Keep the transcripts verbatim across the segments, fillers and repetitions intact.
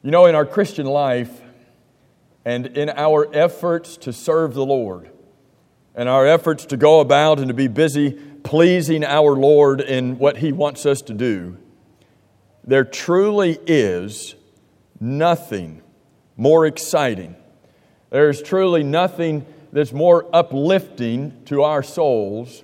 You know, in our Christian life and in our efforts to serve the Lord and our efforts to go about and to be busy pleasing our Lord in what He wants us to do, there truly is nothing more exciting. There's truly nothing that's more uplifting to our souls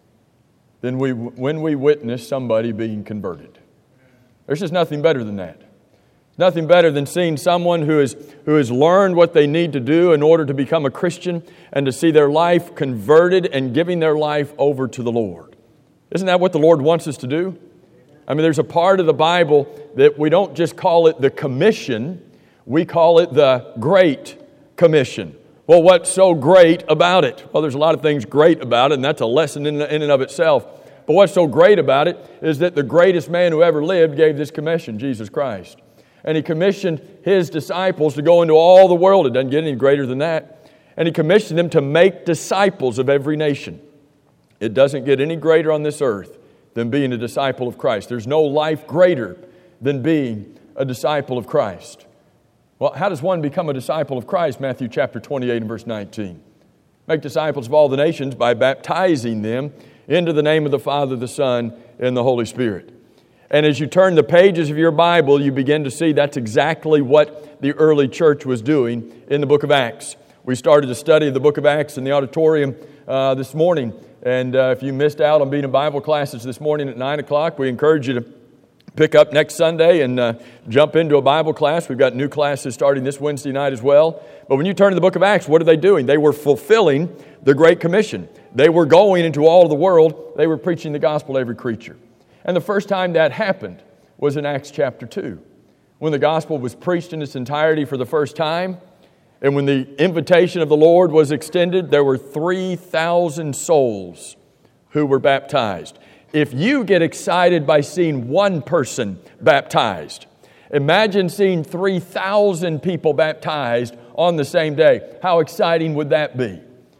than we when we witness somebody being converted. There's just nothing better than that. Nothing better than seeing someone who is who has learned what they need to do in order to become a Christian and to see their life converted and giving their life over to the Lord. Isn't that what the Lord wants us to do? I mean, there's a part of the Bible that we don't just call it the commission, we call it the Great Commission. Well, what's so great about it? Well, there's a lot of things great about it, and that's a lesson in, in and of itself. But what's so great about it is that the greatest man who ever lived gave this commission, Jesus Christ. And He commissioned His disciples to go into all the world. It doesn't get any greater than that. And He commissioned them to make disciples of every nation. It doesn't get any greater on this earth than being a disciple of Christ. There's no life greater than being a disciple of Christ. Well, how does one become a disciple of Christ? Matthew chapter twenty-eight and verse nineteen. Make disciples of all the nations by baptizing them into the name of the Father, the Son, and the Holy Spirit. And as you turn the pages of your Bible, you begin to see that's exactly what the early church was doing in the book of Acts. We started to study the book of Acts in the auditorium uh, this morning. And uh, if you missed out on being in Bible classes this morning at nine o'clock, we encourage you to pick up next Sunday and uh, jump into a Bible class. We've got new classes starting this Wednesday night as well. But when you turn to the book of Acts, what are they doing? They were fulfilling the Great Commission. They were going into all of the world. They were preaching the gospel to every creature. And the first time that happened was in Acts chapter two, when the gospel was preached in its entirety for the first time. And when the invitation of the Lord was extended, there were three thousand souls who were baptized. If you get excited by seeing one person baptized, imagine seeing three thousand people baptized on the same day. How exciting would that be?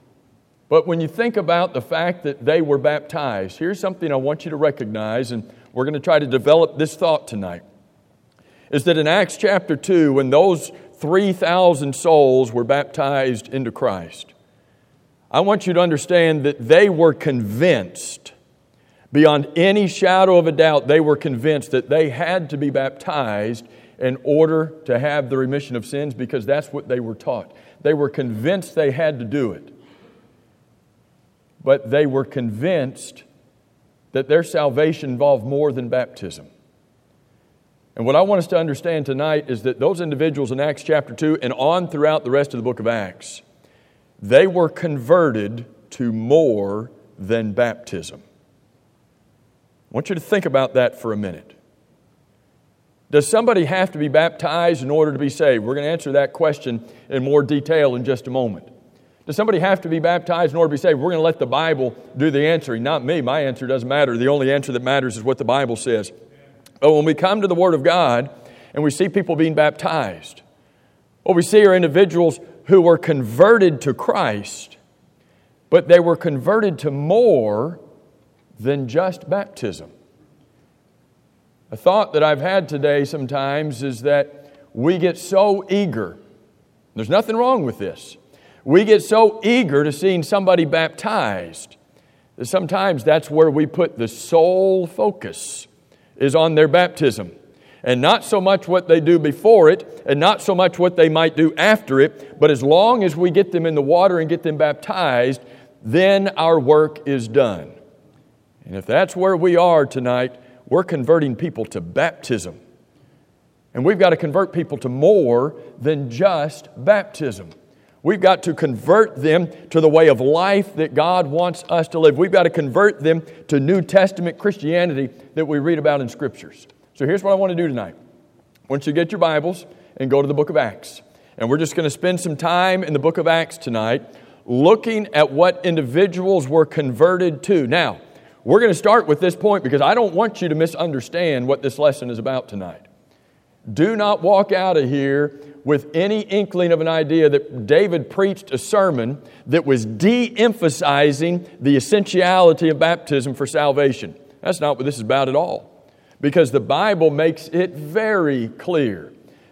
But when you think about the fact that they were baptized, here's something I want you to recognize, and we're going to try to develop this thought tonight, is that in Acts chapter two, when those three thousand souls were baptized into Christ, I want you to understand that they were convinced, beyond any shadow of a doubt, they were convinced that they had to be baptized in order to have the remission of sins, because that's what they were taught. They were convinced they had to do it. But they were convinced that their salvation involved more than baptism. And what I want us to understand tonight is that those individuals in Acts chapter two and on throughout the rest of the book of Acts, they were converted to more than baptism. I want you to think about that for a minute. Does somebody have to be baptized in order to be saved? We're going to answer that question in more detail in just a moment. Does somebody have to be baptized in order to be saved? We're going to let the Bible do the answering. Not me. My answer doesn't matter. The only answer that matters is what the Bible says. But when we come to the Word of God and we see people being baptized, what we see are individuals who were converted to Christ, but they were converted to more than just baptism. A thought that I've had today sometimes is that we get so eager. There's nothing wrong with this. We get so eager to seeing somebody baptized that sometimes that's where we put the sole focus, is on their baptism. And not so much what they do before it, and not so much what they might do after it, but as long as we get them in the water and get them baptized, then our work is done. And if that's where we are tonight, we're converting people to baptism. And we've got to convert people to more than just baptism. We've got to convert them to the way of life that God wants us to live. We've got to convert them to New Testament Christianity that we read about in Scriptures. So here's what I want to do tonight. I want you to get your Bibles and go to the book of Acts. And we're just going to spend some time in the book of Acts tonight looking at what individuals were converted to. Now, we're going to start with this point because I don't want you to misunderstand what this lesson is about tonight. Do not walk out of here with any inkling of an idea that David preached a sermon that was de-emphasizing the essentiality of baptism for salvation. That's not what this is about at all. Because the Bible makes it very clear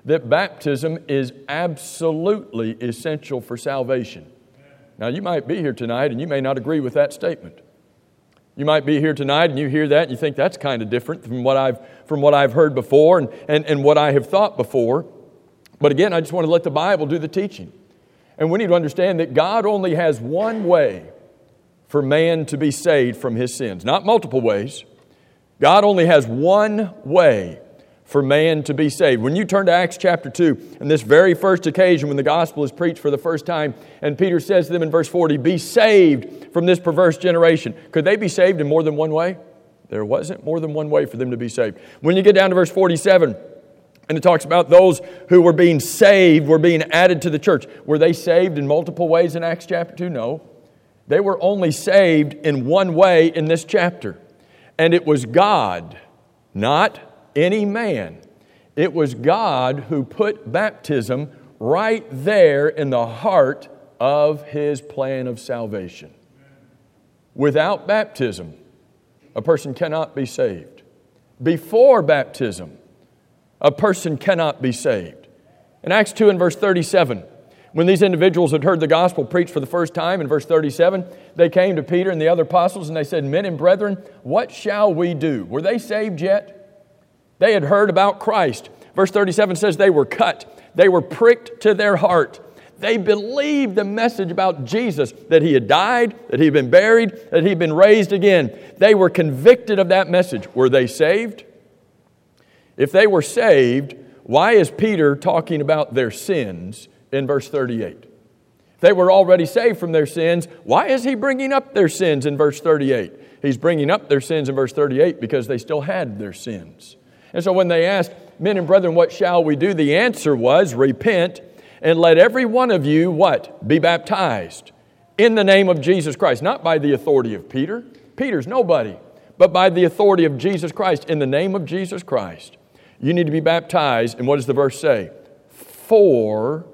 that baptism is absolutely essential for salvation. Now, you might be here tonight and you may not agree with that statement. You might be here tonight and you hear that and you think that's kind of different from what I've from what I've heard before and, and, and what I have thought before. But again, I just want to let the Bible do the teaching. And we need to understand that God only has one way for man to be saved from his sins. Not multiple ways. God only has one way for man to be saved. When you turn to Acts chapter two, and this very first occasion when the gospel is preached for the first time, and Peter says to them in verse forty, "Be saved from this perverse generation." Could they be saved in more than one way? There wasn't more than one way for them to be saved. When you get down to verse forty-seven, and it talks about those who were being saved, were being added to the church. Were they saved in multiple ways in Acts chapter two? No. They were only saved in one way in this chapter. And it was God, not any man. It was God who put baptism right there in the heart of His plan of salvation. Without baptism, a person cannot be saved. Before baptism, a person cannot be saved. In Acts two and verse thirty-seven, when these individuals had heard the gospel preached for the first time, in verse thirty-seven, they came to Peter and the other apostles and they said, "Men and brethren, what shall we do?" Were they saved yet? They had heard about Christ. Verse thirty-seven says they were cut. They were pricked to their heart. They believed the message about Jesus, that He had died, that He had been buried, that He had been raised again. They were convicted of that message. Were they saved? If they were saved, why is Peter talking about their sins in verse thirty-eight? If they were already saved from their sins, why is he bringing up their sins in verse thirty-eight? He's bringing up their sins in verse thirty-eight because they still had their sins. And so when they asked, "Men and brethren, what shall we do?" the answer was, "Repent and let every one of you," what? "Be baptized in the name of Jesus Christ." Not by the authority of Peter. Peter's nobody. But by the authority of Jesus Christ. In the name of Jesus Christ. You need to be baptized. And what does the verse say? For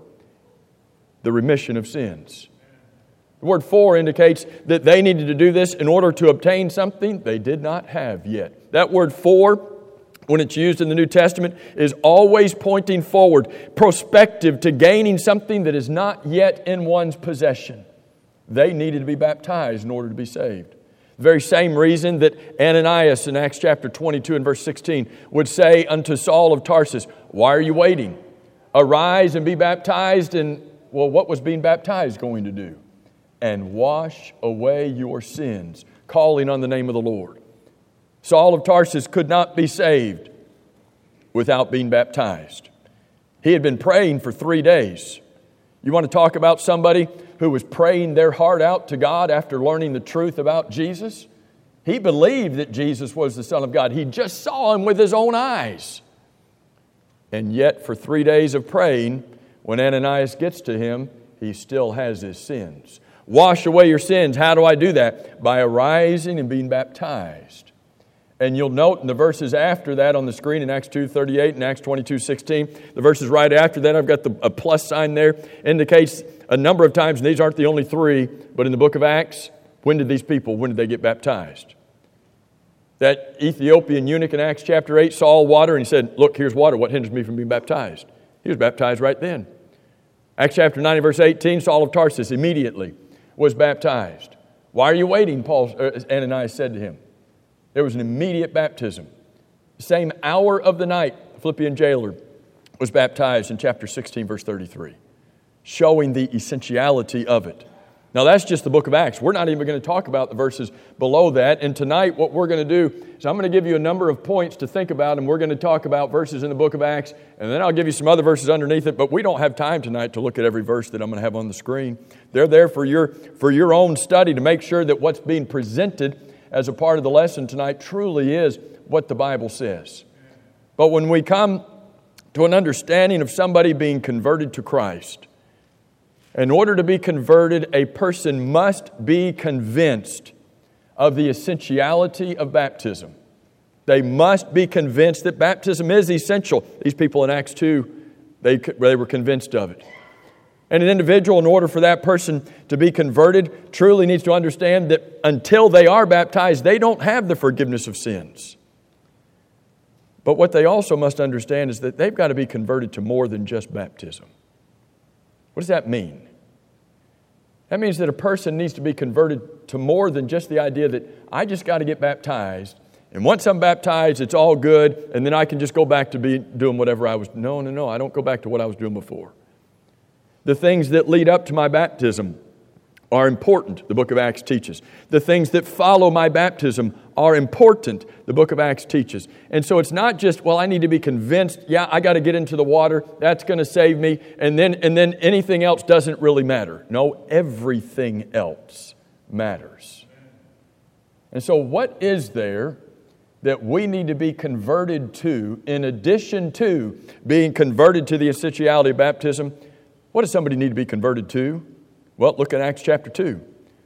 the remission of sins. The word "for" indicates that they needed to do this in order to obtain something they did not have yet. That word "for," when it's used in the New Testament, is always pointing forward, prospective to gaining something that is not yet in one's possession. They needed to be baptized in order to be saved. The very same reason that Ananias in Acts chapter twenty-two and verse sixteen would say unto Saul of Tarsus, "Why are you waiting? Arise and be baptized." And, well, what was being baptized going to do? "And wash away your sins," calling on the name of the Lord. Saul of Tarsus could not be saved without being baptized. He had been praying for three days. You want to talk about somebody who was praying their heart out to God after learning the truth about Jesus? He believed that Jesus was the Son of God. He just saw Him with his own eyes. And yet for three days of praying, when Ananias gets to him, he still has his sins. Wash away your sins. How do I do that? By arising and being baptized. And you'll note in the verses after that on the screen in Acts two thirty-eight and Acts twenty-two sixteen, the verses right after that, I've got the, a plus sign there, indicates a number of times, and these aren't the only three, but in the book of Acts, when did these people, when did they get baptized? That Ethiopian eunuch in Acts chapter eight saw water and he said, "Look, here's water. What hinders me from being baptized?" He was baptized right then. Acts chapter nine verse eighteen, Saul of Tarsus immediately was baptized. "Why are you waiting?" Paul, uh, Ananias said to him. There was an immediate baptism. The same hour of the night, the Philippian jailer was baptized in chapter sixteen, verse thirty-three, showing the essentiality of it. Now, that's just the book of Acts. We're not even going to talk about the verses below that. And tonight, what we're going to do is I'm going to give you a number of points to think about, and we're going to talk about verses in the book of Acts, and then I'll give you some other verses underneath it, but we don't have time tonight to look at every verse that I'm going to have on the screen. They're there for your, for your own study to make sure that what's being presented as a part of the lesson tonight truly is what the Bible says. But when we come to an understanding of somebody being converted to Christ, in order to be converted, a person must be convinced of the essentiality of baptism. They must be convinced that baptism is essential. These people in Acts two, they, they were convinced of it. And an individual, in order for that person to be converted, truly needs to understand that until they are baptized, they don't have the forgiveness of sins. But what they also must understand is that they've got to be converted to more than just baptism. What does that mean? That means that a person needs to be converted to more than just the idea that I just got to get baptized, and once I'm baptized, it's all good, and then I can just go back to be doing whatever I was. No, no, no, I don't go back to what I was doing before. The things that lead up to my baptism are important, the book of Acts teaches. The things that follow my baptism are important, the book of Acts teaches. And so it's not just, well, I need to be convinced, yeah, I got to get into the water, that's going to save me, and then and then anything else doesn't really matter. No, everything else matters. And so what is there that we need to be converted to in addition to being converted to the essentiality of baptism? What does somebody need to be converted to? Well, look at Acts chapter two.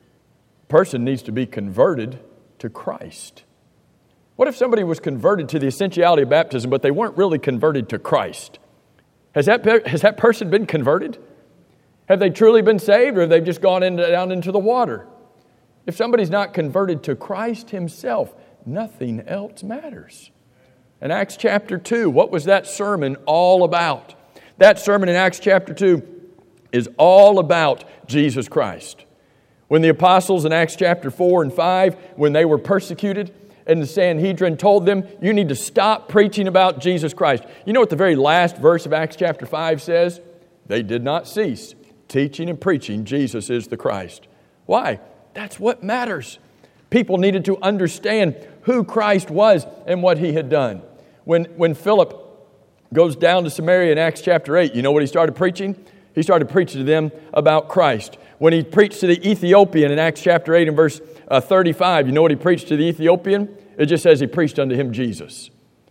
A person needs to be converted to Christ. What if somebody was converted to the essentiality of baptism, but they weren't really converted to Christ? Has that, has that person been converted? Have they truly been saved, or have they just gone into, down into the water? If somebody's not converted to Christ Himself, nothing else matters. In Acts chapter two, what was that sermon all about? That sermon in Acts chapter two is all about Jesus Christ. When the apostles in Acts chapter four and five, when they were persecuted, and the Sanhedrin told them, you need to stop preaching about Jesus Christ. You know what the very last verse of Acts chapter five says? They did not cease teaching and preaching Jesus is the Christ. Why? That's what matters. People needed to understand who Christ was and what He had done. When, when Philip goes down to Samaria in Acts chapter eight, you know what he started preaching? He started preaching to them about Christ. When he preached to the Ethiopian in Acts chapter eight and verse uh, thirty-five, you know what he preached to the Ethiopian? It just says he preached unto him Jesus.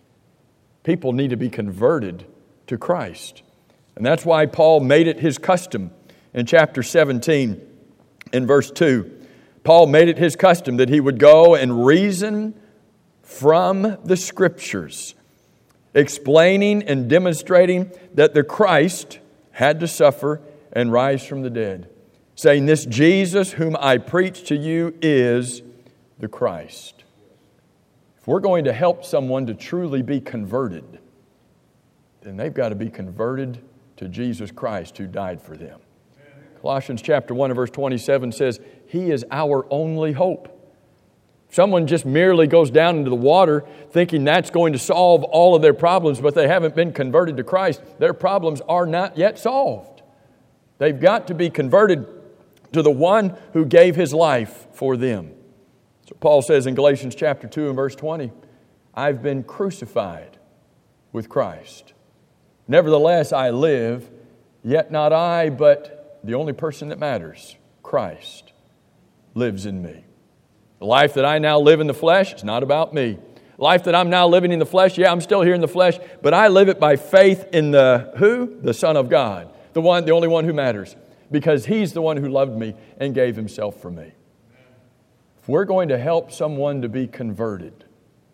People need to be converted to Christ. And that's why Paul made it his custom in chapter seventeen in verse two. Paul made it his custom that he would go and reason from the Scriptures, explaining and demonstrating that the Christ had to suffer and rise from the dead, saying, this Jesus whom I preach to you is the Christ. If we're going to help someone to truly be converted, then they've got to be converted to Jesus Christ who died for them. Colossians chapter one and verse twenty-seven says, He is our only hope. Someone just merely goes down into the water thinking that's going to solve all of their problems, but they haven't been converted to Christ. Their problems are not yet solved. They've got to be converted to the one who gave His life for them. So Paul says in Galatians chapter two and verse twenty, I've been crucified with Christ. Nevertheless, I live, yet not I, but the only person that matters, Christ, lives in me. The life that I now live in the flesh is not about me. Life that I'm now living in the flesh, yeah, I'm still here in the flesh, but I live it by faith in the who? The Son of God. The one, the only one who matters. Because He's the one who loved me and gave Himself for me. If we're going to help someone to be converted,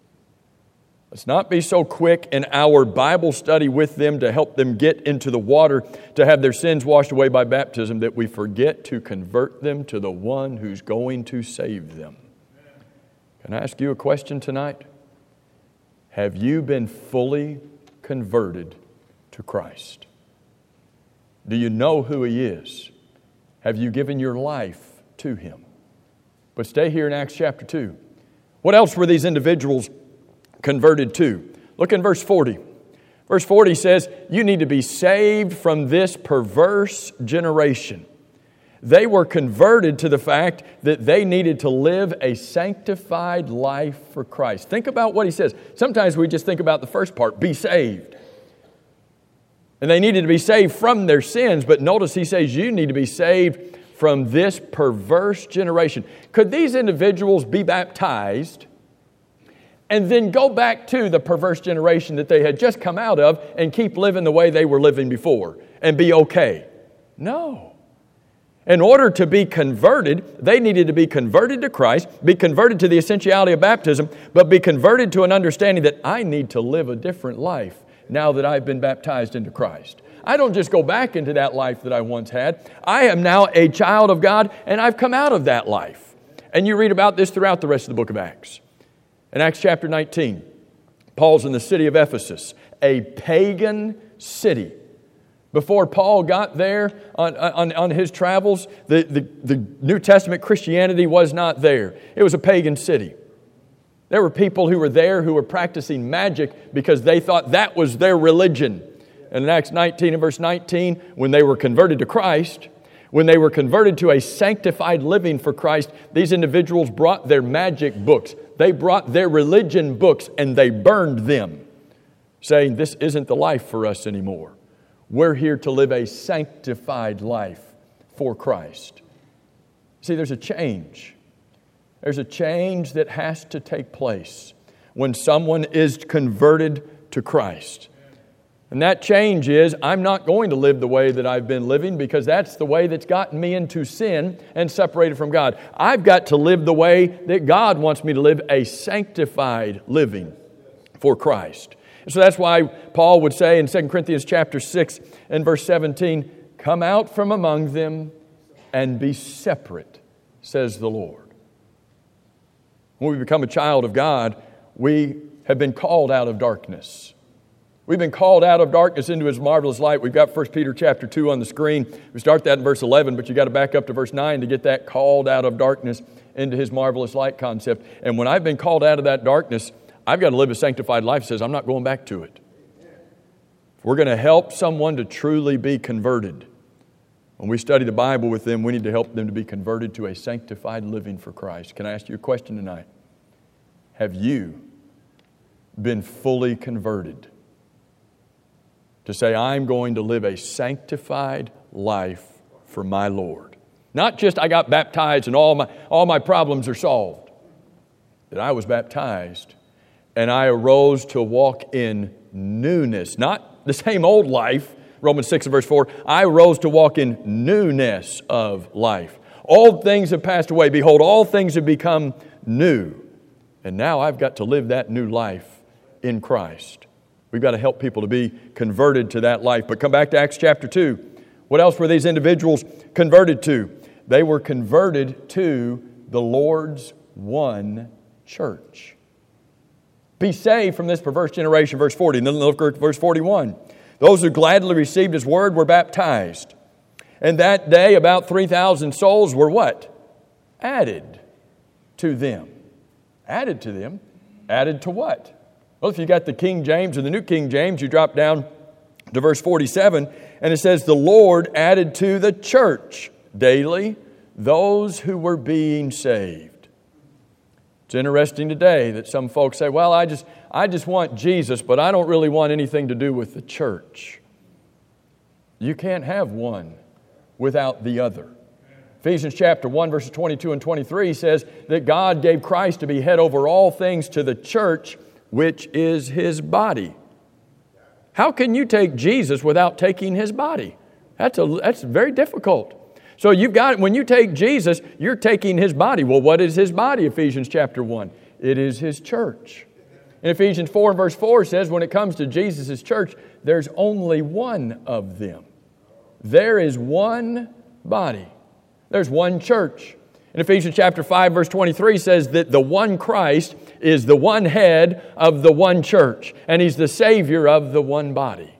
let's not be so quick in our Bible study with them to help them get into the water to have their sins washed away by baptism that we forget to convert them to the one who's going to save them. Can I ask you a question tonight? Have you been fully converted to Christ? Do you know who He is? Have you given your life to Him? But stay here in Acts chapter two. What else were these individuals converted to? Look in verse forty. Verse forty says, you need to be saved from this perverse generation. They were converted to the fact that they needed to live a sanctified life for Christ. Think about what he says. Sometimes we just think about the first part, be saved. And they needed to be saved from their sins, but notice he says you need to be saved from this perverse generation. Could these individuals be baptized and then go back to the perverse generation that they had just come out of and keep living the way they were living before and be okay? No. In order to be converted, they needed to be converted to Christ, be converted to the essentiality of baptism, but be converted to an understanding that I need to live a different life now that I've been baptized into Christ. I don't just go back into that life that I once had. I am now a child of God, and I've come out of that life. And you read about this throughout the rest of the book of Acts. In Acts chapter nineteen, Paul's in the city of Ephesus, a pagan city. Before Paul got there on, on, on his travels, the, the, the New Testament Christianity was not there. It was a pagan city. There were people who were there who were practicing magic because they thought that was their religion. And in Acts nineteen and verse nineteen, when they were converted to Christ, when they were converted to a sanctified living for Christ, these individuals brought their magic books. They brought their religion books and they burned them, saying, this isn't the life for us anymore. We're here to live a sanctified life for Christ. See, there's a change. There's a change that has to take place when someone is converted to Christ. And that change is, I'm not going to live the way that I've been living because that's the way that's gotten me into sin and separated from God. I've got to live the way that God wants me to live, a sanctified living for Christ. So that's why Paul would say in Second Corinthians chapter six and verse seventeen, come out from among them and be separate, says the Lord. When we become a child of God, we have been called out of darkness. We've been called out of darkness into His marvelous light. We've got First Peter chapter two on the screen. We start that in verse eleven, but you got to back up to verse nine to get that called out of darkness into His marvelous light concept. And when I've been called out of that darkness, I've got to live a sanctified life that says I'm not going back to it. If we're going to help someone to truly be converted, when we study the Bible with them, we need to help them to be converted to a sanctified living for Christ. Can I ask you a question tonight? Have you been fully converted to say, I'm going to live a sanctified life for my Lord? Not just I got baptized and all my, all my problems are solved. That I was baptized and I arose to walk in newness. Not the same old life, Romans six and verse four. I arose to walk in newness of life. Old things have passed away. Behold, all things have become new. And now I've got to live that new life in Christ. We've got to help people to be converted to that life. But come back to Acts chapter two. What else were these individuals converted to? They were converted to the Lord's one church. Be saved from this perverse generation, verse forty. And then look at verse forty-one. Those who gladly received His word were baptized. And that day about three thousand souls were what? Added to them. Added to them? Added to what? Well, if you got the King James or the New King James, you drop down to verse forty-seven, and it says, the Lord added to the church daily those who were being saved. It's interesting today that some folks say, well, I just, I just want Jesus, but I don't really want anything to do with the church. You can't have one without the other. Ephesians chapter one, verses twenty-two and twenty-three says that God gave Christ to be head over all things to the church, which is His body. How can you take Jesus without taking His body? That's, a, that's very difficult. So you've got, when you take Jesus, you're taking His body. Well, what is His body, Ephesians chapter one? It is His church. In Ephesians four and verse four says, when it comes to Jesus' church, there's only one of them. There is one body. There's one church. In Ephesians chapter five, verse twenty-three says that the one Christ is the one head of the one church, and He's the Savior of the one body.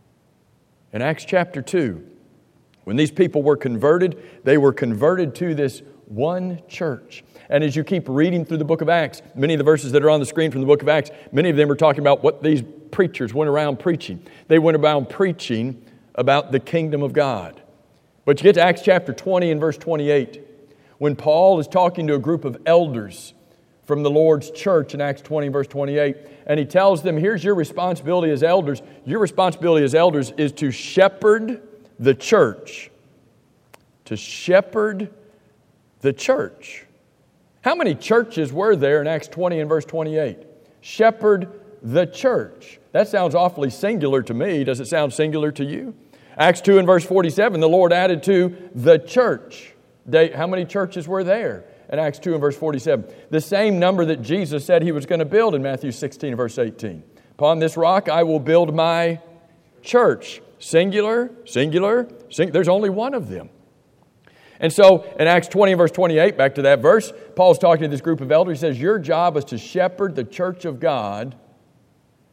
In Acts chapter two, when these people were converted, they were converted to this one church. And as you keep reading through the book of Acts, many of the verses that are on the screen from the book of Acts, many of them are talking about what these preachers went around preaching. They went around preaching about the kingdom of God. But you get to Acts chapter twenty and verse twenty-eight, when Paul is talking to a group of elders from the Lord's church in Acts twenty, verse twenty-eight. And he tells them, here's your responsibility as elders. Your responsibility as elders is to shepherd the church. To shepherd the church. How many churches were there in Acts twenty and verse twenty-eight? Shepherd the church. That sounds awfully singular to me. Does it sound singular to you? Acts two and verse forty-seven, the Lord added to the church. They, how many churches were there? In Acts two and verse forty-seven. The same number that Jesus said He was going to build in Matthew sixteen and verse eighteen. Upon this rock I will build my church. Singular, singular, sing, there's only one of them. And so in Acts twenty and verse twenty-eight, back to that verse, Paul's talking to this group of elders. He says, your job is to shepherd the church of God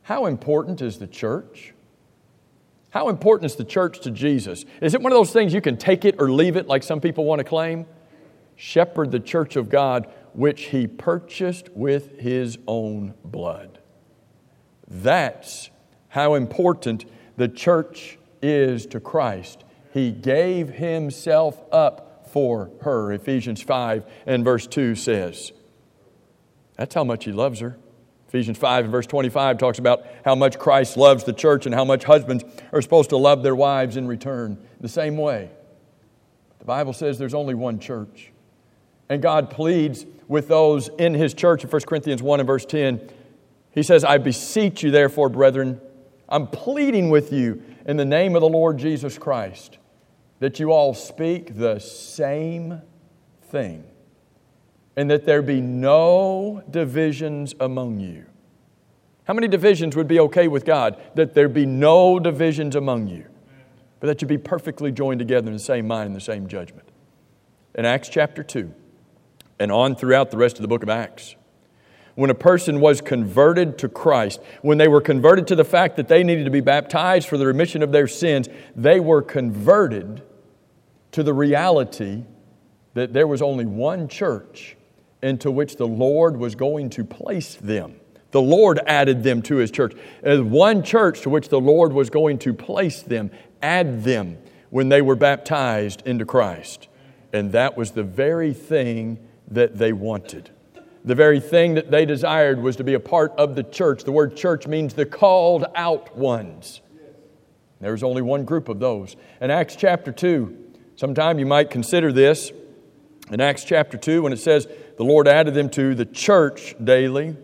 how important is the church? How important is the church to Jesus? Is it one of those things you can take it or leave it like some people want to claim? Shepherd the church of God, which He purchased with His own blood. That's how important the church is to Christ. He gave Himself up for her, Ephesians five and verse two says. That's how much He loves her. Ephesians five and verse twenty-five talks about how much Christ loves the church and how much husbands are supposed to love their wives in return the same way. The Bible says there's only one church. And God pleads with those in His church in First Corinthians one and verse ten. He says, I beseech you therefore, brethren, I'm pleading with you in the name of the Lord Jesus Christ, that you all speak the same thing, and that there be no divisions among you. How many divisions would be okay with God? That there be no divisions among you, but that you be perfectly joined together in the same mind and the same judgment. In Acts chapter two, and on throughout the rest of the book of Acts, when a person was converted to Christ, when they were converted to the fact that they needed to be baptized for the remission of their sins, they were converted to the reality that there was only one church into which the Lord was going to place them. The Lord added them to His church. As one church to which the Lord was going to place them, add them when they were baptized into Christ. And that was the very thing that they wanted. The very thing that they desired was to be a part of the church. The word church means the called out ones. There's only one group of those. In Acts chapter two, sometime you might consider this. In Acts chapter two, when it says the Lord added them to the church daily,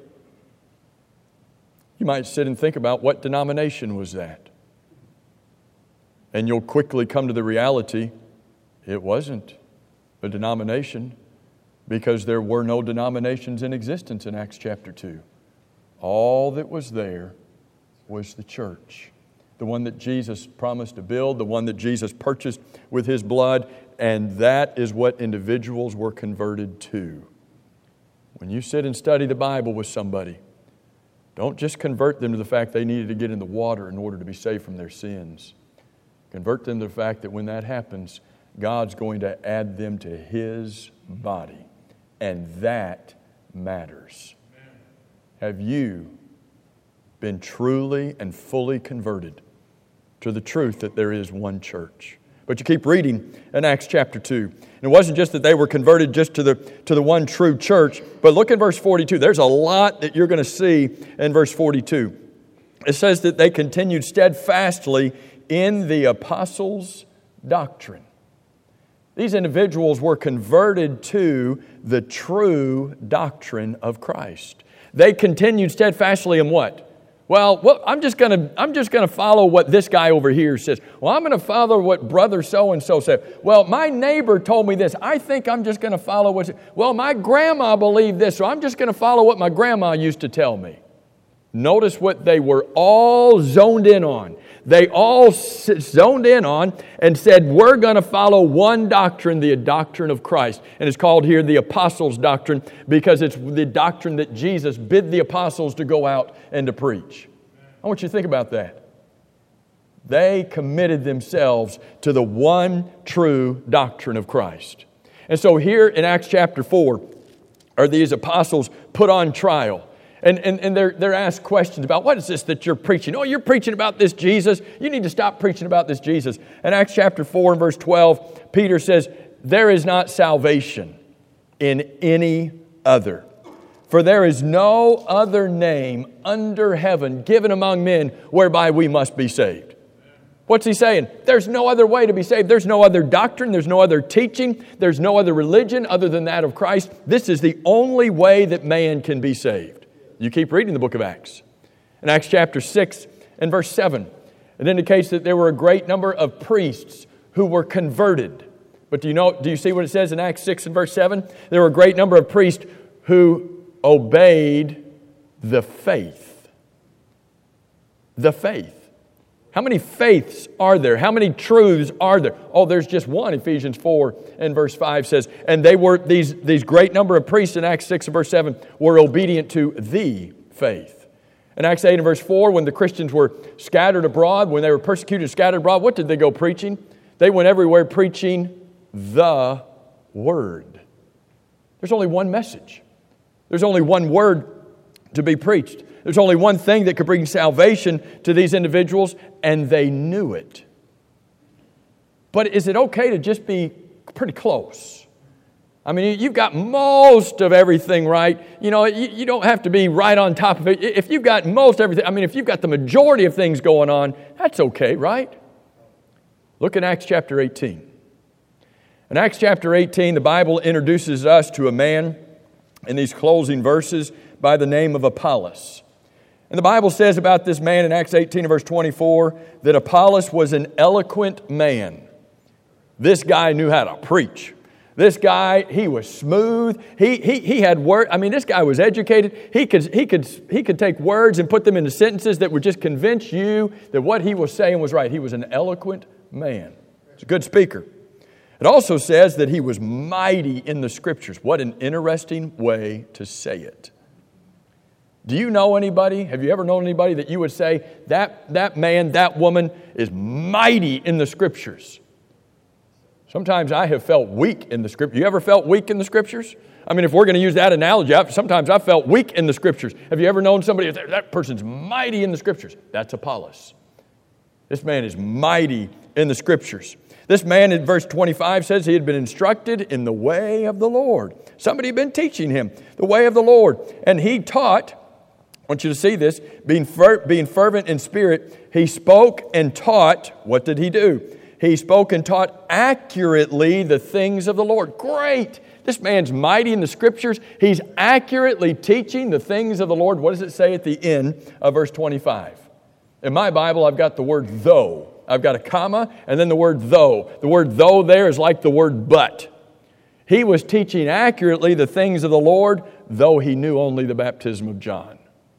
you might sit and think about what denomination was that. And you'll quickly come to the reality, it wasn't a denomination, because there were no denominations in existence in Acts chapter two. All that was there was the church. The one that Jesus promised to build, the one that Jesus purchased with His blood, and that is what individuals were converted to. When you sit and study the Bible with somebody, don't just convert them to the fact they needed to get in the water in order to be saved from their sins. Convert them to the fact that when that happens, God's going to add them to His body. And that matters. Have you been truly and fully converted to the truth that there is one church? But you keep reading in Acts chapter two. And it wasn't just that they were converted just to the, to the one true church, but look at verse forty-two. There's a lot that you're going to see in verse forty-two. It says that they continued steadfastly in the apostles' doctrine. These individuals were converted to the true doctrine of Christ. They continued steadfastly in what? Well, well I'm just going to I'm just going to follow what this guy over here says. Well, I'm going to follow what brother so-and-so said. Well, my neighbor told me this. I think I'm just going to follow what... Well, my grandma believed this, so I'm just going to follow what my grandma used to tell me. Notice what they were all zoned in on. They all zoned in on and said, we're going to follow one doctrine, the doctrine of Christ. And it's called here the apostles' doctrine because it's the doctrine that Jesus bid the apostles to go out and to preach. I want you to think about that. They committed themselves to the one true doctrine of Christ. And so here in Acts chapter four are these apostles put on trial. And, and, and they're, they're asked questions about, what is this that you're preaching? Oh, you're preaching about this Jesus. You need to stop preaching about this Jesus. In Acts chapter four and verse twelve, Peter says, there is not salvation in any other. For there is no other name under heaven given among men whereby we must be saved. What's he saying? There's no other way to be saved. There's no other doctrine. There's no other teaching. There's no other religion other than that of Christ. This is the only way that man can be saved. You keep reading the book of Acts. In Acts chapter six and verse seven, it indicates that there were a great number of priests who were converted. But do you know, do you see what it says in Acts six and verse seven? There were a great number of priests who obeyed the faith. The faith. How many faiths are there? How many truths are there? Oh, there's just one. Ephesians four and verse five says, and they were, these, these great number of priests in Acts six and verse seven were obedient to the faith. In Acts eight and verse four, when the Christians were scattered abroad, when they were persecuted and scattered abroad, what did they go preaching? They went everywhere preaching the Word. There's only one message. There's only one word to be preached. There's only one thing that could bring salvation to these individuals, and they knew it. But is it okay to just be pretty close? I mean, you've got most of everything right. You know, you, you don't have to be right on top of it. If you've got most everything, I mean, if you've got the majority of things going on, that's okay, right? Look at Acts chapter eighteen. In Acts chapter eighteen, the Bible introduces us to a man in these closing verses by the name of Apollos. And the Bible says about this man in Acts eighteen and verse twenty-four that Apollos was an eloquent man. This guy knew how to preach. This guy, he was smooth. He he he had word. I mean, this guy was educated. He could he could he could take words and put them into sentences that would just convince you that what he was saying was right. He was an eloquent man. He's a good speaker. It also says that he was mighty in the Scriptures. What an interesting way to say it. Do you know anybody? Have you ever known anybody that you would say that that man, that woman is mighty in the Scriptures? Sometimes I have felt weak in the Scriptures. You ever felt weak in the Scriptures? I mean, if we're going to use that analogy, I've, sometimes I felt weak in the Scriptures. Have you ever known somebody that that person's mighty in the Scriptures? That's Apollos. This man is mighty in the Scriptures. This man in verse twenty-five says he had been instructed in the way of the Lord. Somebody had been teaching him the way of the Lord. And he taught, I want you to see this, being, fer- being fervent in spirit, he spoke and taught. What did he do? He spoke and taught accurately the things of the Lord. Great! This man's mighty in the Scriptures. He's accurately teaching the things of the Lord. What does it say at the end of verse twenty-five? In my Bible, I've got the word though. I've got a comma and then the word though. The word though there is like the word but. He was teaching accurately the things of the Lord, though he knew only the baptism of John.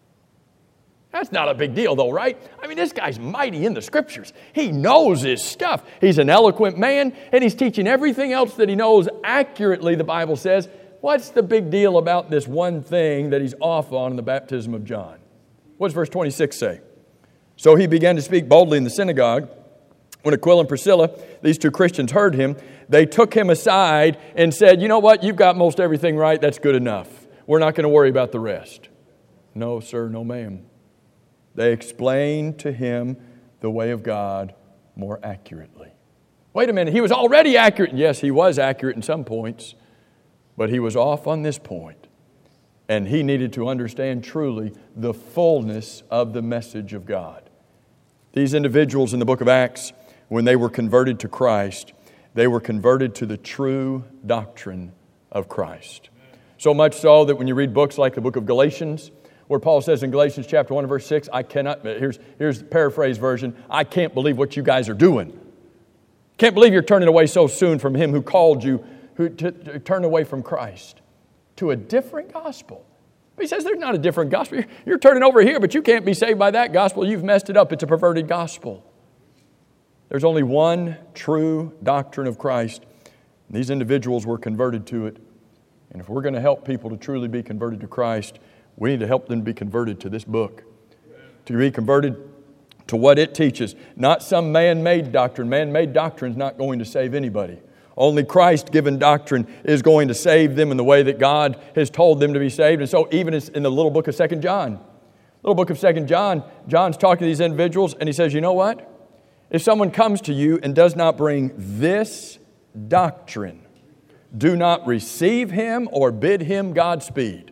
That's not a big deal though, right? I mean, this guy's mighty in the Scriptures. He knows his stuff. He's an eloquent man, and he's teaching everything else that he knows accurately, the Bible says. What's the big deal about this one thing that he's off on in the baptism of John? What does verse twenty-six say? So he began to speak boldly in the synagogue. When Aquila and Priscilla, these two Christians, heard him, they took him aside and said, you know what, you've got most everything right, that's good enough. We're not going to worry about the rest. No, sir, no, ma'am. They explained to him the way of God more accurately. Wait a minute, he was already accurate. Yes, he was accurate in some points, but he was off on this point. And he needed to understand truly the fullness of the message of God. These individuals in the book of Acts, when they were converted to Christ, they were converted to the true doctrine of Christ. So much so that when you read books like the book of Galatians, where Paul says in Galatians chapter one and verse six, I cannot, here's, here's the paraphrase version, I can't believe what you guys are doing. Can't believe you're turning away so soon from Him who called you, who to, to turn away from Christ to a different gospel. But he says there's not a different gospel. You're, you're turning over here, but you can't be saved by that gospel. You've messed it up. It's a perverted gospel. There's only one true doctrine of Christ. And these individuals were converted to it. And if we're going to help people to truly be converted to Christ, we need to help them be converted to this book. To be converted to what it teaches. Not some man-made doctrine. Man-made doctrine is not going to save anybody. Only Christ-given doctrine is going to save them in the way that God has told them to be saved. And so even in the little book of Second John, little book of Second John, John's talking to these individuals and he says, you know what? If someone comes to you and does not bring this doctrine, do not receive him or bid him Godspeed.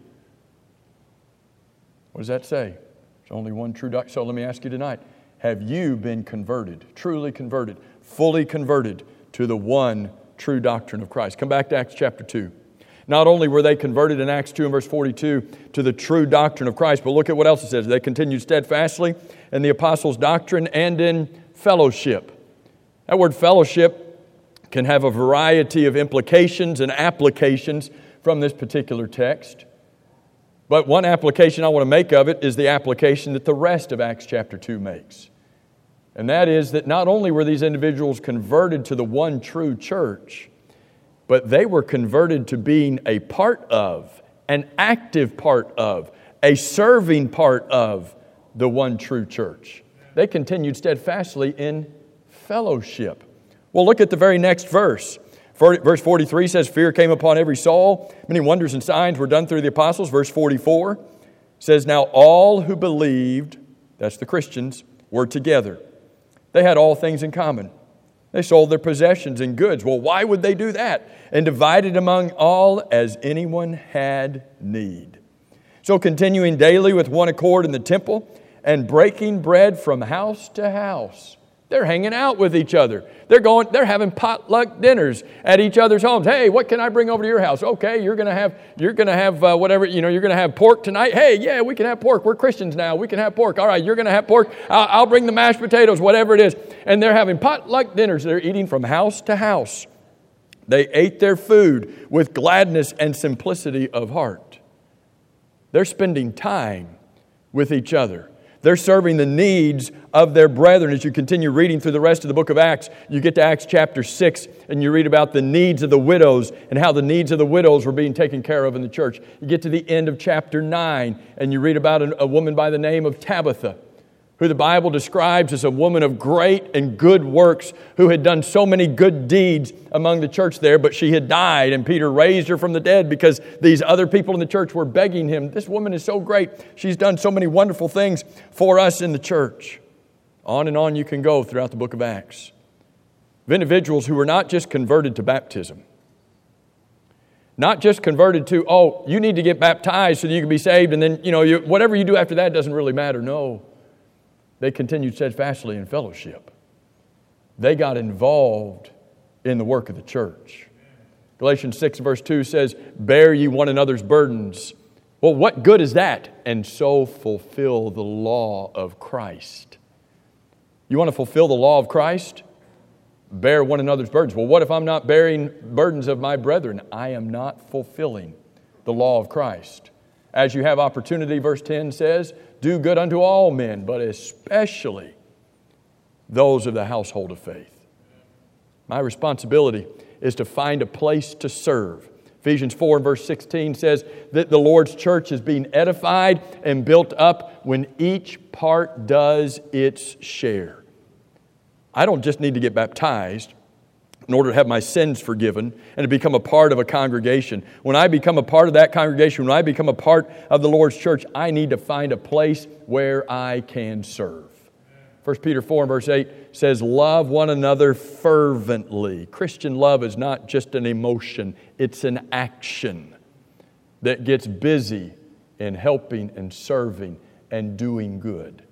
What does that say? There's only one true doctrine. So let me ask you tonight, have you been converted, truly converted, fully converted to the one true doctrine of Christ? Come back to Acts chapter two. Not only were they converted in Acts two and verse forty-two to the true doctrine of Christ, but look at what else it says. They continued steadfastly in the apostles' doctrine and in fellowship. That word fellowship can have a variety of implications and applications from this particular text. But one application I want to make of it is the application that the rest of Acts chapter two makes. And that is that not only were these individuals converted to the one true church, but they were converted to being a part of, an active part of, a serving part of the one true church. They continued steadfastly in fellowship. Well, look at the very next verse. Verse forty-three says, fear came upon every soul. Many wonders and signs were done through the apostles. Verse forty-four says, now all who believed, that's the Christians, were together. They had all things in common. They sold their possessions and goods. Well, why would they do that? And divided among all as anyone had need. So continuing daily with one accord in the temple and breaking bread from house to house. They're hanging out with each other. They're going, they're having potluck dinners at each other's homes. Hey, what can I bring over to your house? Okay, you're going to have, you're going to have uh, whatever, you know, you're going to have pork tonight. Hey, yeah, we can have pork. We're Christians now. We can have pork. All right, you're going to have pork. I'll, I'll bring the mashed potatoes, whatever it is. And they're having potluck dinners. They're eating from house to house. They ate their food with gladness and simplicity of heart. They're spending time with each other. They're serving the needs of their brethren. As you continue reading through the rest of the book of Acts, you get to Acts chapter six, and you read about the needs of the widows and how the needs of the widows were being taken care of in the church. You get to the end of chapter nine, and you read about a woman by the name of Tabitha, who the Bible describes as a woman of great and good works, who had done so many good deeds among the church there, but she had died, and Peter raised her from the dead because these other people in the church were begging him, this woman is so great. She's done so many wonderful things for us in the church. On and on you can go throughout the book of Acts. Of individuals who were not just converted to baptism, not just converted to, oh, you need to get baptized so that you can be saved, and then, you know, you, whatever you do after that doesn't really matter. No. They continued steadfastly in fellowship. They got involved in the work of the church. Galatians six verse two says, bear ye one another's burdens. Well, what good is that? And so fulfill the law of Christ. You want to fulfill the law of Christ? Bear one another's burdens. Well, what if I'm not bearing burdens of my brethren? I am not fulfilling the law of Christ. As you have opportunity, verse ten says, do good unto all men, but especially those of the household of faith. My responsibility is to find a place to serve. Ephesians four and verse sixteen says that the Lord's church is being edified and built up when each part does its share. I don't just need to get baptized in order to have my sins forgiven and to become a part of a congregation. When I become a part of that congregation, when I become a part of the Lord's church, I need to find a place where I can serve. First Peter four and verse eight says, love one another fervently. Christian love is not just an emotion, it's an action that gets busy in helping and serving and doing good.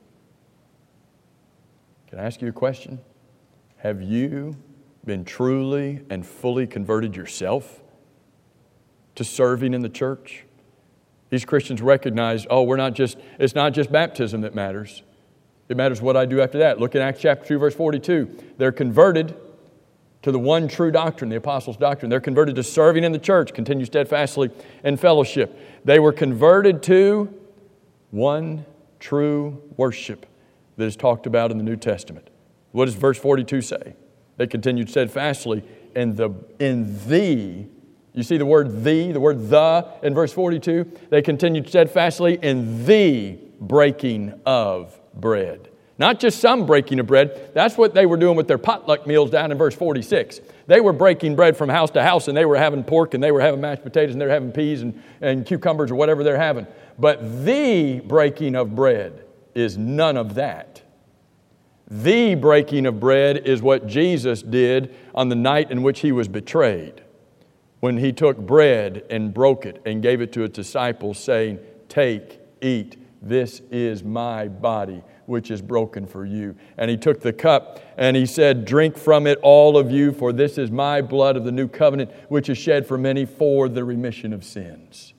Can I ask you a question? Have you been truly and fully converted yourself to serving in the church? These Christians recognize, oh, we're not just, it's not just baptism that matters. It matters what I do after that. Look at Acts chapter two, verse forty-two. They're converted to the one true doctrine, the apostles' doctrine. They're converted to serving in the church, continue steadfastly in fellowship. They were converted to one true worship that is talked about in the New Testament. What does verse forty-two say? They continued steadfastly in the, in the, you see the word the, the word the in verse forty-two? They continued steadfastly in the breaking of bread. Not just some breaking of bread. That's what they were doing with their potluck meals down in verse forty-six. They were breaking bread from house to house, and they were having pork, and they were having mashed potatoes, and they were having peas and, and cucumbers or whatever they're having. But the breaking of bread is none of that. The breaking of bread is what Jesus did on the night in which He was betrayed, when He took bread and broke it and gave it to His disciples, saying, take, eat, this is my body, which is broken for you. And He took the cup and He said, drink from it, all of you, for this is my blood of the new covenant, which is shed for many for the remission of sins.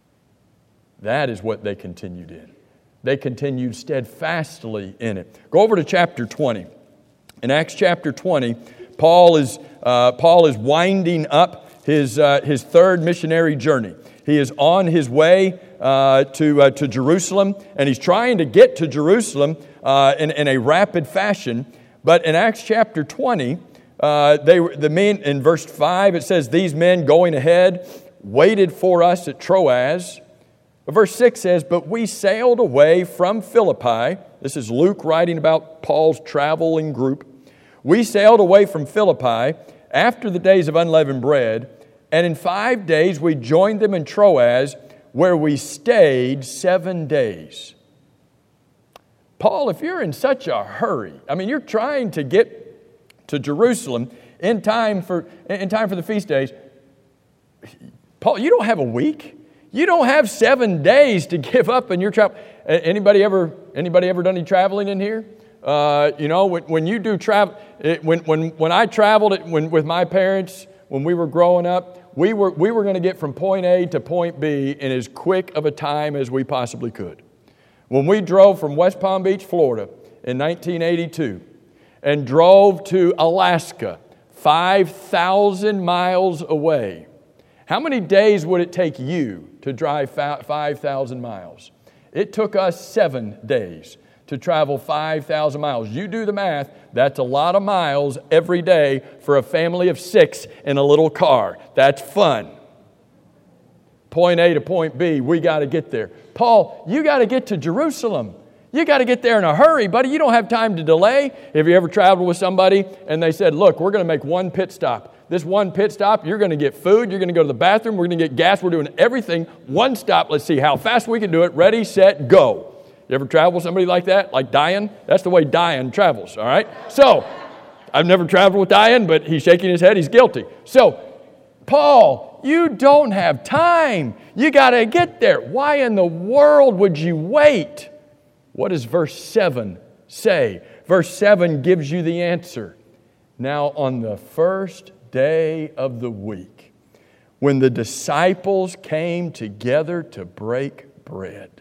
That is what they continued in. They continued steadfastly in it. Go over to chapter twenty. In Acts chapter twenty, Paul is, uh, Paul is winding up his, uh, his third missionary journey. He is on his way uh, to, uh, to Jerusalem, and he's trying to get to Jerusalem uh, in, in a rapid fashion. But in Acts chapter twenty, uh, they the men in verse five, it says, these men going ahead waited for us at Troas, Verse six says, "But we sailed away from Philippi." This is Luke writing about Paul's traveling group. "We sailed away from Philippi after the days of unleavened bread, and in five days we joined them in Troas, where we stayed seven days." Paul, if you're in such a hurry, I mean, you're trying to get to Jerusalem in time for in time for the feast days. Paul, you don't have a week. You don't have seven days to give up in your travel. Anybody ever anybody ever done any traveling in here? Uh, you know, when, when you do travel, when when when I traveled when, with my parents when we were growing up, we were we were going to get from point A to point B in as quick of a time as we possibly could. When we drove from West Palm Beach, Florida, in nineteen eighty-two, and drove to Alaska, five thousand miles away. How many days would it take you to drive five thousand miles? It took us seven days to travel five thousand miles. You do the math, that's a lot of miles every day for a family of six in a little car. That's fun. Point A to point B, we got to get there. Paul, you got to get to Jerusalem. You got to get there in a hurry, buddy. You don't have time to delay. Have you ever traveled with somebody and they said, look, we're going to make one pit stop. This one pit stop, you're going to get food, you're going to go to the bathroom, we're going to get gas, we're doing everything. One stop, let's see how fast we can do it. Ready, set, go. You ever travel with somebody like that? Like Diane? That's the way Diane travels, all right? So, I've never traveled with Diane, but he's shaking his head, he's guilty. So, Paul, you don't have time. You got to get there. Why in the world would you wait? What does verse seven say? Verse seven gives you the answer. Now, on the first day of the week, when the disciples came together to break bread.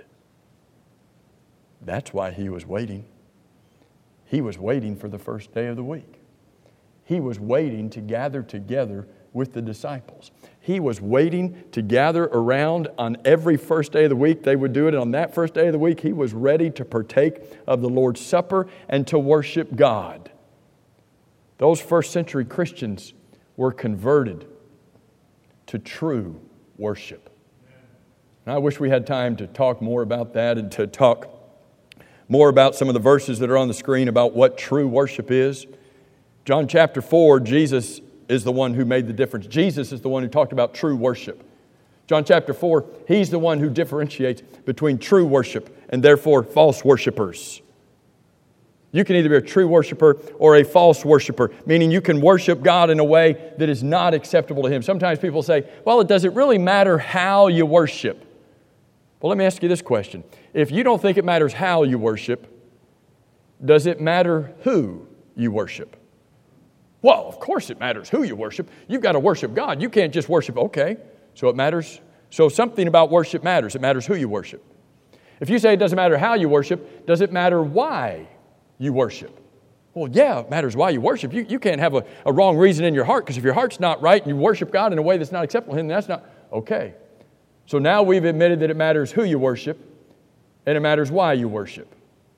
That's why he was waiting. He was waiting for the first day of the week. He was waiting to gather together with the disciples. He was waiting to gather around on every first day of the week. They would do it on that first day of the week. He was ready to partake of the Lord's Supper and to worship God. Those first century Christians were converted to true worship. And I wish we had time to talk more about that and to talk more about some of the verses that are on the screen about what true worship is. John chapter four, Jesus is the one who made the difference. Jesus is the one who talked about true worship. John chapter four, He's the one who differentiates between true worship and therefore false worshipers. You can either be a true worshiper or a false worshiper, meaning you can worship God in a way that is not acceptable to Him. Sometimes people say, well, it doesn't really matter how you worship. Well, let me ask you this question. If you don't think it matters how you worship, does it matter who you worship? Well, of course it matters who you worship. You've got to worship God. You can't just worship, okay, so it matters. So something about worship matters. It matters who you worship. If you say it doesn't matter how you worship, does it matter why you worship? Well, yeah, it matters why you worship. You, you can't have a, a wrong reason in your heart, because if your heart's not right and you worship God in a way that's not acceptable to Him, that's not okay. So now we've admitted that it matters who you worship and it matters why you worship.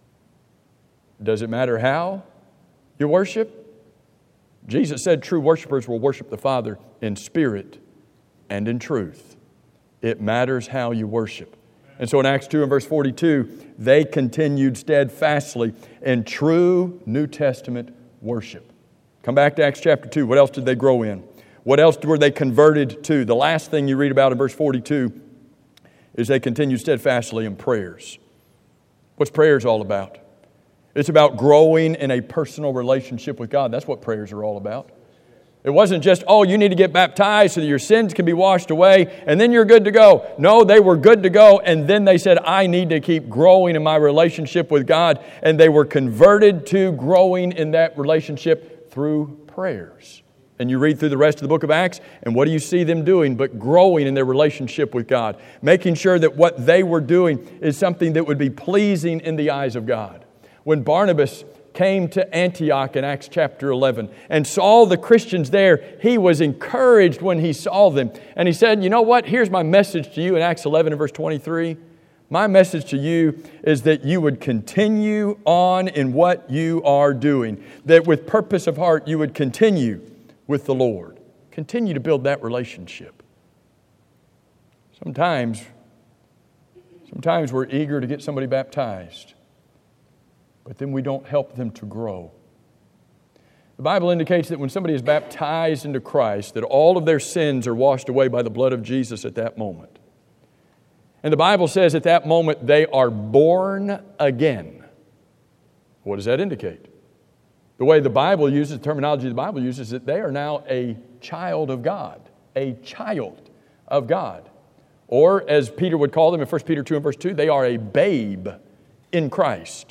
Does it matter how you worship? Jesus said true worshipers will worship the Father in spirit and in truth. It matters how you worship. And so in Acts two and verse forty-two, they continued steadfastly in true New Testament worship. Come back to Acts chapter two. What else did they grow in? What else were they converted to? The last thing you read about in verse forty-two is they continued steadfastly in prayers. What's prayers all about? It's about growing in a personal relationship with God. That's what prayers are all about. It wasn't just, oh, you need to get baptized so that your sins can be washed away, and then you're good to go. No, they were good to go, and then they said, I need to keep growing in my relationship with God. And they were converted to growing in that relationship through prayers. And you read through the rest of the book of Acts, and what do you see them doing but growing in their relationship with God? Making sure that what they were doing is something that would be pleasing in the eyes of God. When Barnabas came to Antioch in Acts chapter eleven and saw the Christians there, he was encouraged when he saw them. And he said, you know what? Here's my message to you in Acts eleven and verse twenty-three. My message to you is that you would continue on in what you are doing. That with purpose of heart, you would continue with the Lord. Continue to build that relationship. Sometimes Sometimes we're eager to get somebody baptized, but then we don't help them to grow. The Bible indicates that when somebody is baptized into Christ, that all of their sins are washed away by the blood of Jesus at that moment. And the Bible says at that moment they are born again. What does that indicate? The way the Bible uses, the terminology the Bible uses, is that they are now a child of God. A child of God. Or as Peter would call them in First Peter two and verse two, they are a babe in Christ.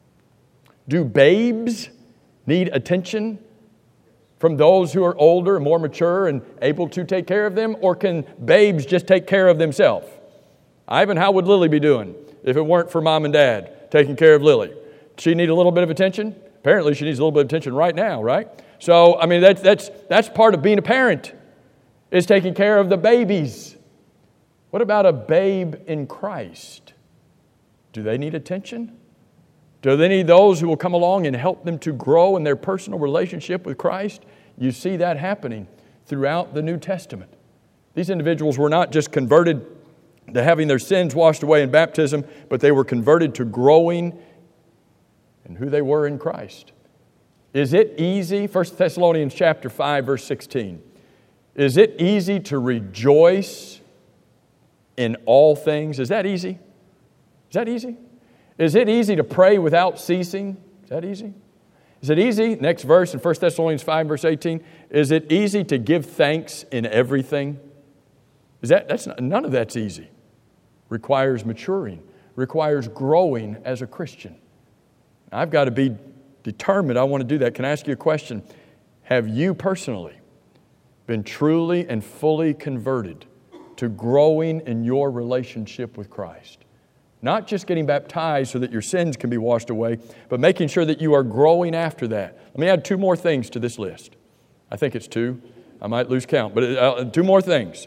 Do babes need attention from those who are older and more mature and able to take care of them? Or can babes just take care of themselves? Ivan, how would Lily be doing if it weren't for mom and dad taking care of Lily? She need a little bit of attention? Apparently she needs a little bit of attention right now, right? So, I mean, that's, that's, that's part of being a parent, is taking care of the babies. What about a babe in Christ? Do they need attention? Do they need those who will come along and help them to grow in their personal relationship with Christ? You see that happening throughout the New Testament. These individuals were not just converted to having their sins washed away in baptism, but they were converted to growing in who they were in Christ. Is it easy, First Thessalonians chapter five, verse sixteen, is it easy to rejoice in all things? Is that easy? Is that easy? Is it easy to pray without ceasing? Is that easy? Is it easy, next verse in First Thessalonians five, verse eighteen, is it easy to give thanks in everything? Is that, that's not, none of that's easy. Requires maturing, requires growing as a Christian. I've got to be determined I want to do that. Can I ask you a question? Have you personally been truly and fully converted to growing in your relationship with Christ? Not just getting baptized so that your sins can be washed away, but making sure that you are growing after that. Let me add two more things to this list. I think it's two. I might lose count, but uh, two more things.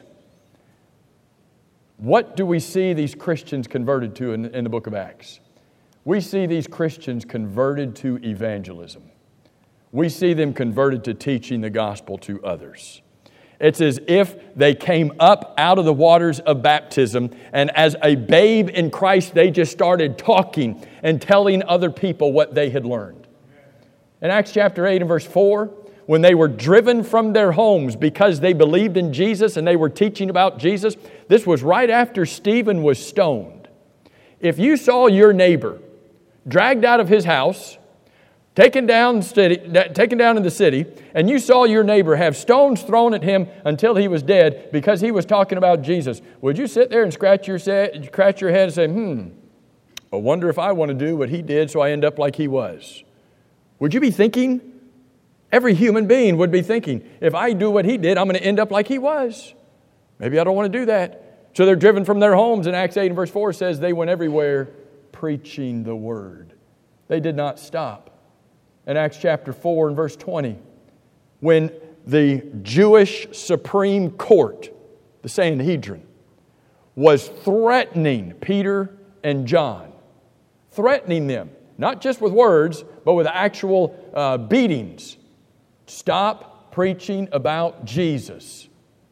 What do we see these Christians converted to in, in the book of Acts? We see these Christians converted to evangelism. We see them converted to teaching the gospel to others. It's as if they came up out of the waters of baptism, and as a babe in Christ, they just started talking and telling other people what they had learned. In Acts chapter eight and verse four, when they were driven from their homes because they believed in Jesus and they were teaching about Jesus, this was right after Stephen was stoned. If you saw your neighbor dragged out of his house, taken down, city, taken down in the city, and you saw your neighbor have stones thrown at him until he was dead because he was talking about Jesus, would you sit there and scratch your, scratch your head and say, hmm, I wonder if I want to do what he did so I end up like he was? Would you be thinking? Every human being would be thinking, if I do what he did, I'm going to end up like he was. Maybe I don't want to do that. So they're driven from their homes. And Acts eight and verse four says they went everywhere preaching the word. They did not stop. In Acts chapter four and verse twenty, when the Jewish Supreme Court, the Sanhedrin, was threatening Peter and John, threatening them, not just with words, but with actual uh, beatings. Stop preaching about Jesus.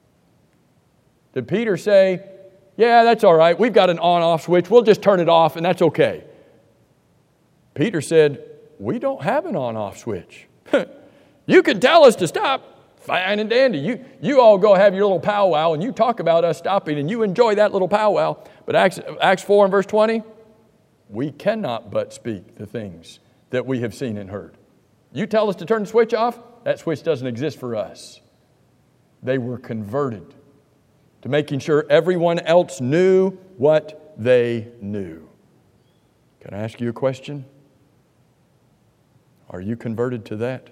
Did Peter say, yeah, that's all right. We've got an on-off switch. We'll just turn it off and that's okay. Peter said, we don't have an on-off switch. You can tell us to stop. Fine and dandy. You, you all go have your little powwow and you talk about us stopping and you enjoy that little powwow. But Acts, Acts four and verse twenty, we cannot but speak the things that we have seen and heard. You tell us to turn the switch off, that switch doesn't exist for us. They were converted to making sure everyone else knew what they knew. Can I ask you a question? Are you converted to that?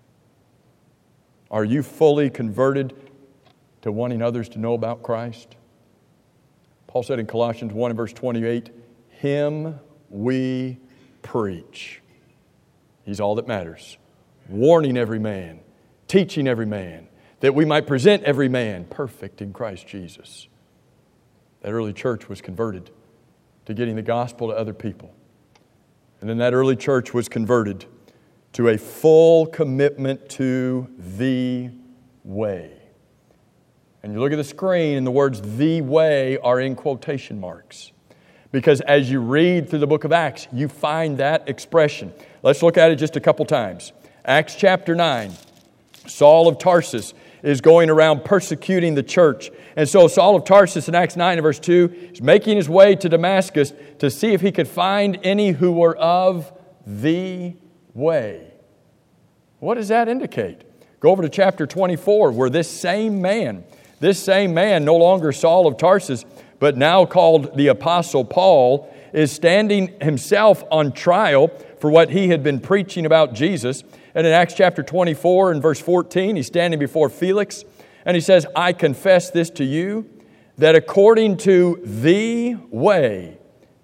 Are you fully converted to wanting others to know about Christ? Paul said in Colossians one and verse twenty-eight, Him we preach. He's all that matters. Warning every man, teaching every man, that we might present every man perfect in Christ Jesus. That early church was converted to getting the gospel to other people. And then that early church was converted to a full commitment to the way. And you look at the screen and the words "the way" are in quotation marks. Because as you read through the book of Acts, you find that expression. Let's look at it just a couple times. Acts chapter nine, Saul of Tarsus is going around persecuting the church. And so Saul of Tarsus in Acts nine and verse two is making his way to Damascus to see if he could find any who were of the way. What does that indicate? Go over to chapter twenty-four, where this same man, this same man, no longer Saul of Tarsus, but now called the Apostle Paul, is standing himself on trial for what he had been preaching about Jesus. And in Acts chapter twenty-four and verse fourteen, he's standing before Felix, and he says, I confess this to you, that according to the way,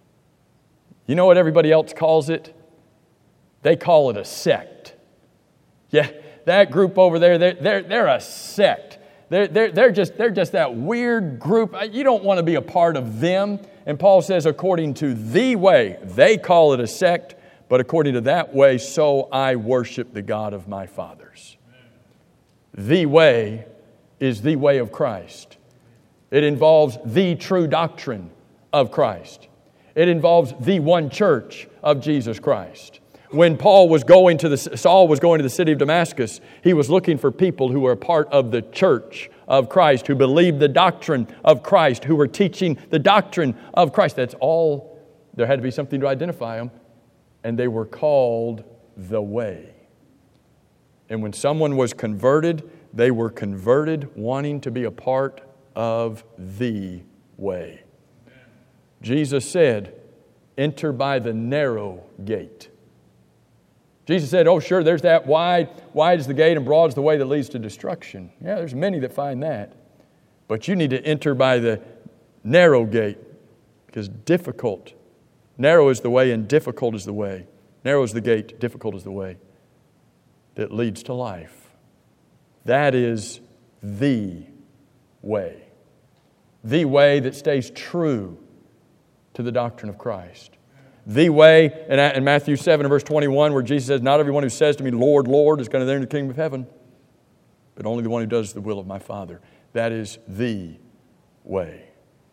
you know what everybody else calls it? They call it a sect. Yeah, that group over there, they're, they're, they're a sect. They're, they're, they're, just, they're just that weird group. You don't want to be a part of them. And Paul says, according to the way, they call it a sect, but according to that way, so I worship the God of my fathers. The way is the way of Christ. It involves the true doctrine of Christ. It involves the one church of Jesus Christ. When Paul was going to the, Saul was going to the city of Damascus, he was looking for people who were a part of the church of Christ, who believed the doctrine of Christ, who were teaching the doctrine of Christ. That's all. There had to be something to identify them. And they were called the way. And when someone was converted, they were converted wanting to be a part of the way. Jesus said, enter by the narrow gate. Jesus said, oh, sure, there's that wide. Wide is the gate and broad is the way that leads to destruction. Yeah, there's many that find that. But you need to enter by the narrow gate, because difficult, narrow is the way and difficult is the way. Narrow is the gate, difficult is the way that leads to life. That is the way. The way that stays true to the doctrine of Christ. The way, in Matthew seven and verse twenty-one, where Jesus says, not everyone who says to me, Lord, Lord, is going to enter the kingdom of heaven, but only the one who does the will of my Father. That is the way.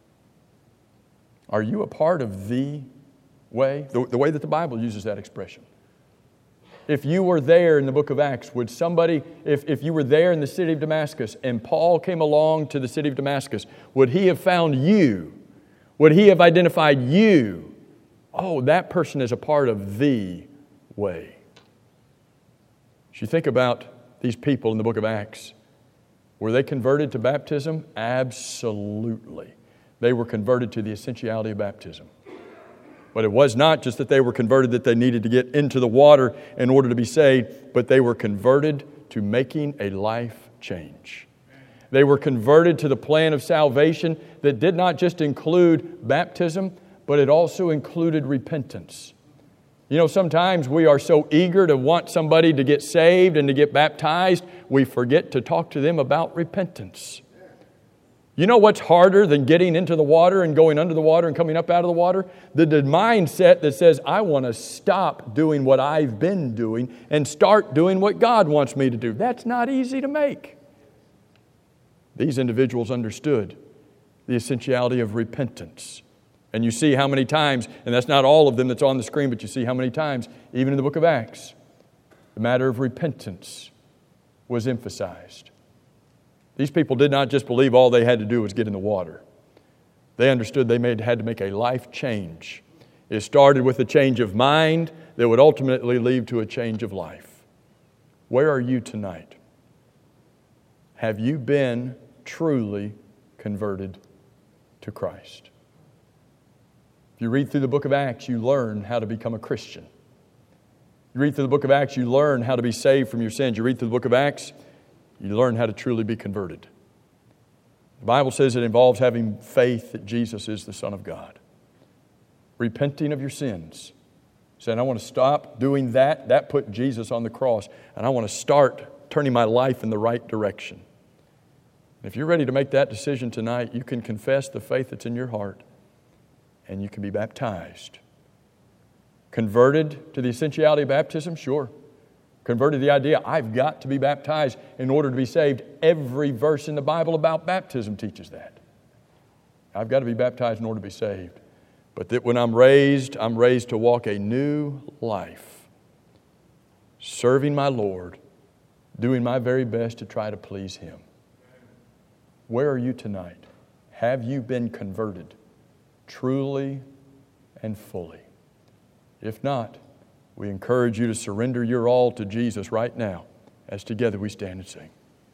Are you a part of the way? The, the way that the Bible uses that expression. If you were there in the book of Acts, would somebody, if, if you were there in the city of Damascus and Paul came along to the city of Damascus, would he have found you? Would he have identified you? Oh, that person is a part of the way. As you think about these people in the book of Acts, were they converted to baptism? Absolutely. They were converted to the essentiality of baptism. But it was not just that they were converted that they needed to get into the water in order to be saved, but they were converted to making a life change. They were converted to the plan of salvation that did not just include baptism, but it also included repentance. You know, sometimes we are so eager to want somebody to get saved and to get baptized, we forget to talk to them about repentance. You know what's harder than getting into the water and going under the water and coming up out of the water? The, the mindset that says, I want to stop doing what I've been doing and start doing what God wants me to do. That's not easy to make. These individuals understood the essentiality of repentance. And you see how many times, and that's not all of them that's on the screen, but you see how many times, even in the book of Acts, the matter of repentance was emphasized. These people did not just believe all they had to do was get in the water. They understood they made, had to make a life change. It started with a change of mind that would ultimately lead to a change of life. Where are you tonight? Have you been truly converted to Christ? If you read through the book of Acts, you learn how to become a Christian. You read through the book of Acts, you learn how to be saved from your sins. You read through the book of Acts, you learn how to truly be converted. The Bible says it involves having faith that Jesus is the Son of God. Repenting of your sins. Saying, I want to stop doing that. That put Jesus on the cross. And I want to start turning my life in the right direction. If you're ready to make that decision tonight, you can confess the faith that's in your heart. And you can be baptized. Converted to the essentiality of baptism? Sure. Converted to the idea, I've got to be baptized in order to be saved. Every verse in the Bible about baptism teaches that. I've got to be baptized in order to be saved. but that when I'm raised, I'm raised to walk a new life, serving my Lord, doing my very best to try to please Him. Where are you tonight? Have you been converted truly and fully? If not, we encourage you to surrender your all to Jesus right now as together we stand and sing.